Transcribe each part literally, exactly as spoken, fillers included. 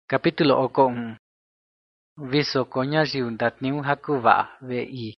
Capítulo oko un. Viso konya jiu datniu hakuva ve i.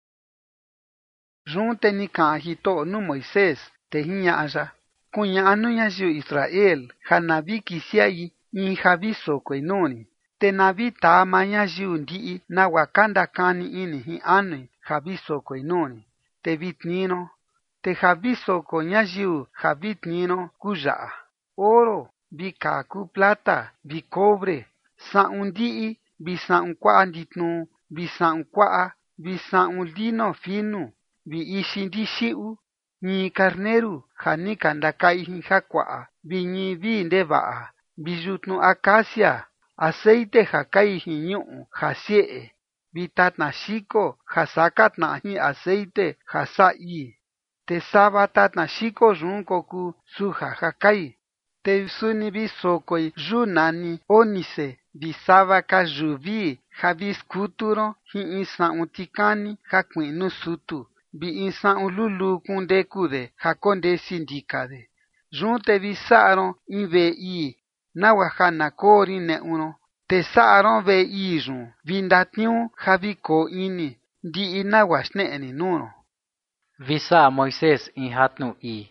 Junte ni ka hito nu Moisés te hinya aja. Kunya anu nya jiu Israel hanabi kisiai in habiso koinoni. Te nabi ta manya jiu ndi na wakanda kani ini hi anu habiso koinoni. Te vitnino. Te habiso konya jiu habitnino kuja. Oro, bikaku plata, bikobre. Sa'un di'i bi sa'un kwa'a nditnu, bi sa'un kwa'a, bi sa'un lino finu, bi ixi ndixi'u, ñi carneru ja ni ka ndaka'i jin jakwa'a, bi ñi vi ndeva'a, bi yutnu acacia, aceite ja kai jin ñu'u ja sie'e, bi tatna xiko ja saka tna'a jin aceite ja sa'i. Te sava tatna xiko yun koku suja ja kai. Te suni bi sokoi yu nani ónice. Bi sava ka yuvi ja bi skuturo jin in sa'un tikani ja kui'nu sutu, bi in sa'un lulu kundekude ja kondesi ndikade. Yun te bi sa'aron in ve'i nawa ja nakori ne'uron. Te sa'aron ve'i yun bi ndatniu ja bi ko ini ndi'i nawa xne'eni nuron. Visa Moisés in hatnu i.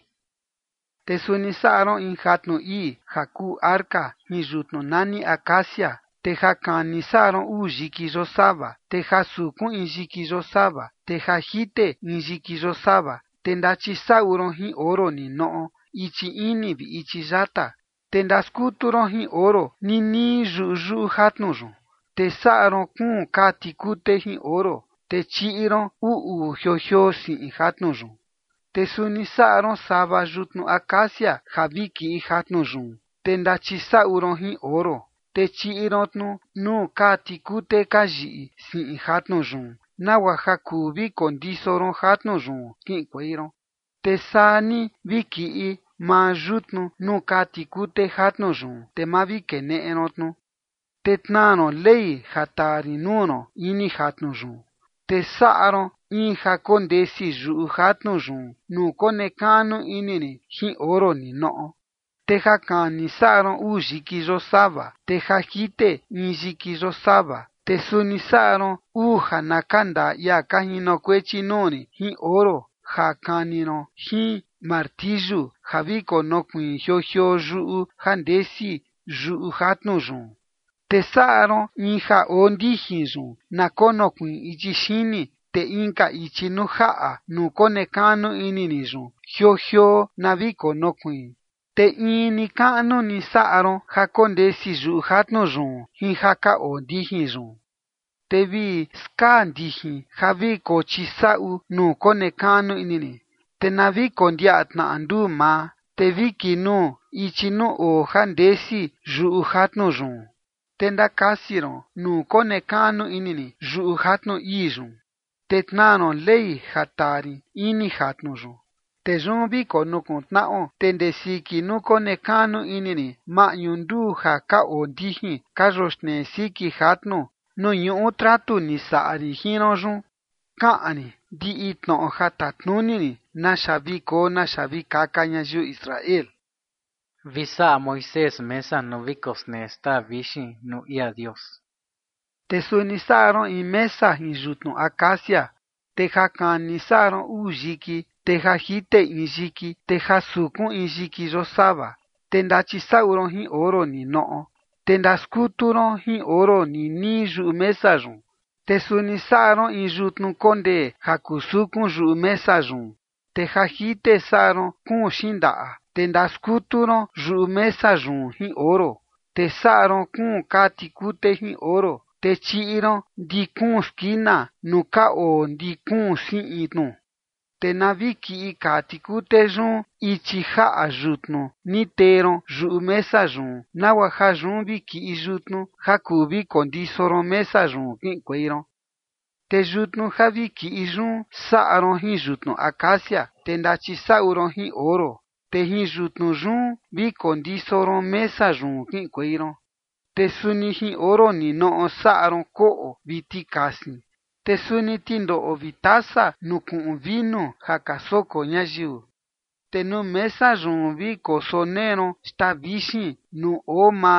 Te suni sa'aron in jatnu i ja ku arka jin yutnu nani acacia. Te ja kani sa'aron uu yikiyo sava. Te ja sukun in yikiyo sava. Te ja jite in yikiyo sava. Te ndachi sa'uron jin oro ni no'o ichi ini vi ichi yata. Te ndaskuturon jin oro nini yu'u yu'u jatnu yun. Te sa'aron kun ka tikute jin oro. Te chi'iron u'u jio jio si'in jatnu yun. Te suni sa'aron sava yutnu acacia ja vi ki'i jatnu yun. Te ndachi sa'uron jin oro. Te chi'iron tnu nu ka tikute ka yi'i si'in jatnu yun. Nawa ja ku vi kondisoron jatnu yun ki'inkueiron. Te saa ni vi ki'i maa yutnu nu ka tikute jatnu yun. Te ma vi kene'eron tnu. Te tnaron ley ja tari nuron ini jatnu yun. Te sa'aron in ja kondesi yu'u jatnu yun nu kone kanu inini jin oro ni no'o. Te ja kani sa'aron uu yikiyo sava. Te ja jite in yikiyo sava. Te suni sa'aron uu ja nakanda ia ka jinokuechi nuni jin oro ja kaniron jin martillu ja vi konokuin jio jio yu'u ja ndesi yu'u jatnu yun. Te sa'aron in ja o ndijin yun na konokuin ichi xini. Te inka ichi nu ja'a nu kone kanu inini yun jio jio na vi konokuin. Te in ni ka'nu ni sa'aron ja kondesi yu'u jatnu yun jin ja ka o ndijin yun. Te vi ska ndijin ja vi kochisa'u nu kone kanu inini. Te na vi kondia'a tna'a ndu maa. Te vi kinu ichi nu o ja ndesi yu'u jatnu yun. Te ndakasiron nu kone kanu inini yu'u jatnu i yun. Te tnaron ley ja tari ini jatnu yun. Te yun vi konukun tna'o te ndesiki nu kone kanu inini ma'ñu ndu ja ka o ndijin ka yoxtne siki jatnu nu ñu'u tratu ni sa'ari jinron yun. Ka'ani ndi'i tno'o ja tatnuni naxa vi ko naxa vi kaka ñayiu Israel. Visa Moisés mesa no vikosne sta vishin nu ia Dios. Te suni sa'aron in mesa jin yutnu acacia. Te ja kani sa'aron uu yiki. Te ja jite in yiki. Te ja sukun in yikiyo sava. Te ndachi sa'uron jin oro ni no'o. Te ndaskuturon jin oro ni ni yu'u mesa yun. Te suni sa'aron in yutnu konde ja kusukun yu'u mesa yun. Te ja jite sa'aron kun xinda'a. Te ndaskuturon yu'u mesa yun jin oro. Te sa'aron kun ka tikute jin oro. Te chi'iron ndikun skina nu ka o ndikun si'in tnu. Te na vi ki'i ka tikute yun ichi ja'a yutnu ni teron yu'u mesa yun nawa ja yun vi ki'i yutnu ja ku vi kondisoron mesa yun ki'inkueiron. Te yutnu ja vi ki'i yun sa'aron jin yutnu acacia. Te ndachi sa'uron jin oro. Te jin yutnu yun vi kondisoron mesa yun ki'inkueiron. Te suni jin oro ni no'o sa'aron ko'o vi tikasni. Te suni tindo'o vi taza nu ku'un vinu ja ka soko ñayiu. Te nu mesa yun vi kosoneron sta vixin nu o mari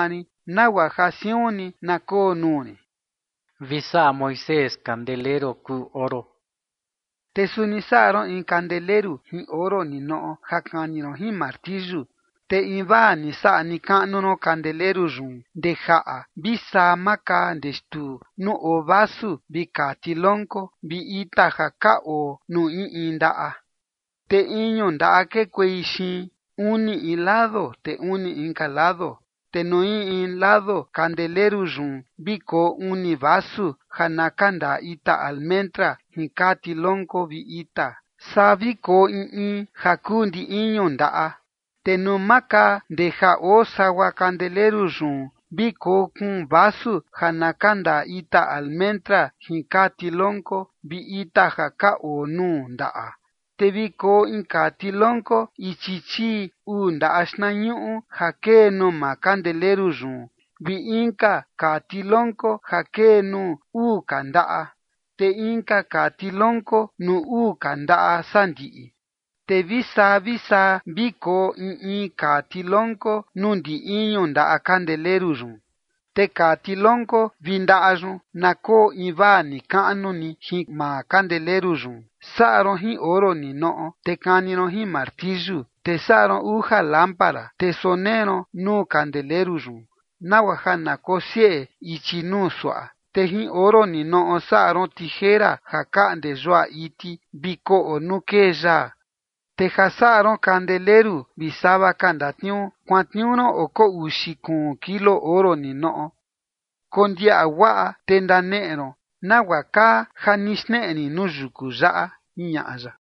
nagua jasiuni nako nuni. Visa a Moisés candelero ku oro. Te suni sa'aron in candeleru hin oro ni no'o jakaniron hin martillu. Te inva ni sa'a ni ka'nu no candeleru yun de ja'a visa maka ndextu nu o vasu vika tilonko vi ita jaka o nu in in nda'a. Te iñu nda'a ke kuei xin uni in lado te uni inka lado. Te no in in lado candeleru yun viko uni vasu janaka nda ita almendra hinka tilonko vi ita. Sa viko in in jaku ndi iñu nda'a. Te nu maka ndeja o sawa candeleru yun viko kun vasu janaka nda ita almendra hinka tilonko vi ita jaka o nu nda'a. Te viko inka tilonko ichichi u nda'a xnañu'u jake nu ma candeleru yun vi inka ka tilonko jake nu u ka nda'a. Te inka ka tilonko nu u ka nda'a sandi'i. Te visa visa viko in in ka tilonko nu ndi iñu nda'a candeleru yun. Te ka tilonko vi nda'a yun nako inva ni ka'nu ni hin ma candeleru yun. Sa'aron hin oro ni no'o te kaniron hin martillu. Te sa'aron uja lámpara te soneron nu candeleru yun. Nagua ja nako sie'e ichi nu sua'a. Te hin oro ni no'o sa'aron tijera ja ka'nde yua iti viko o nu kee yaa. Te ja sa'aron candeleru visava ka ndatniu kuatniuron oko uxi kuun kilo oro ni no'o. Kondia'a wa'a te ndane'eron nagua ka ja ni xne'eni nu yuku ya'a, jiña'a ya.